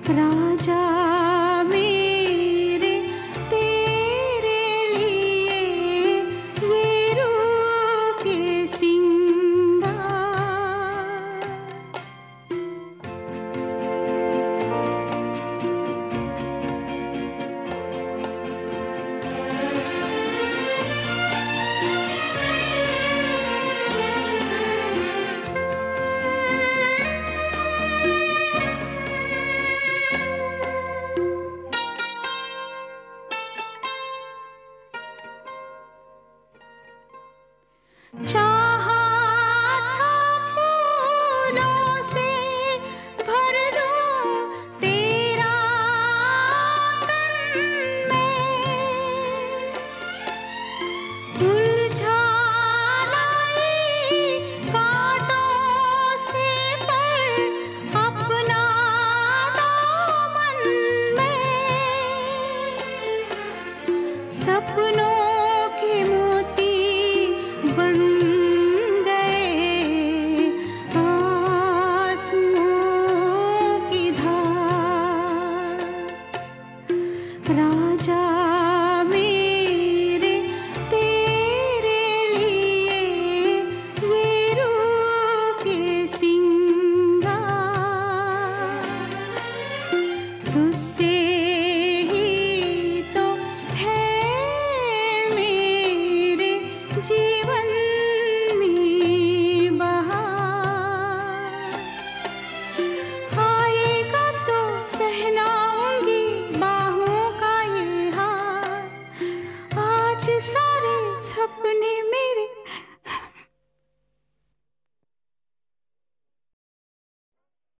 राजा मेरे तेरे लिए ये रूप के सिंगार। चाहा था फूलों से भर दूं तेरा आंगन में, उलझा लाई कांटों से पर अपना दामन में, सपनों के मोती बन गए आंसुओं की धार। राजा मेरे तेरे लिए ये रूप के सिंगार। तुझसे